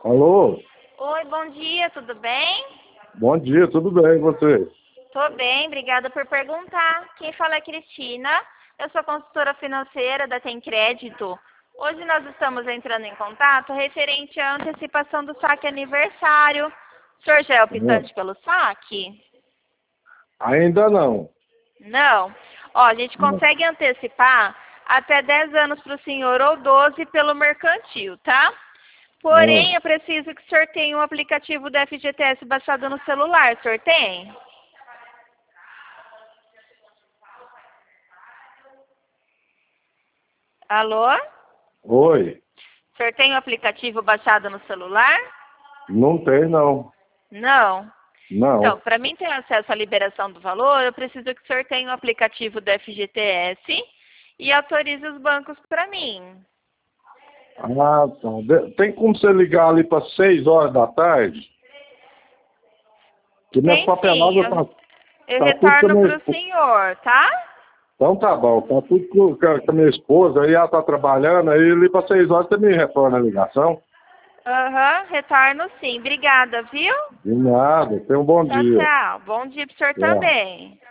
Alô? Oi, bom dia, tudo bem? Bom dia, tudo bem, e você? Tô bem, obrigada por perguntar. Quem fala é Cristina, eu sou consultora financeira da Tem Crédito. Hoje nós estamos entrando em contato referente à antecipação do saque aniversário. O senhor já é optante pelo saque? Ainda não. Não. Ó, a gente consegue antecipar até 10 anos para o senhor ou 12 pelo mercantil, tá? Porém, Não. eu preciso que o senhor tenha um aplicativo do FGTS baixado no celular. O senhor tem? Alô? Oi? O senhor tem o aplicativo baixado no celular? Não tem, não. Não. Então, Não. para mim ter acesso à liberação do valor, eu preciso que o senhor tenha o aplicativo do FGTS e autorize os bancos para mim. Ah, tá. Tem como você ligar ali para 6 horas da tarde? Que minhas Tem sim, papeladas eu tá tudo com a retorno minha para o esposa. senhor, tá? Então tá bom, tá tudo com a minha esposa, aí ela tá trabalhando, aí ali para 6 horas você me retorna a ligação? Aham, retorno sim. Obrigada, viu? De nada, tenha um bom Tchau, dia. tchau. Bom dia para o senhor Tchau. também.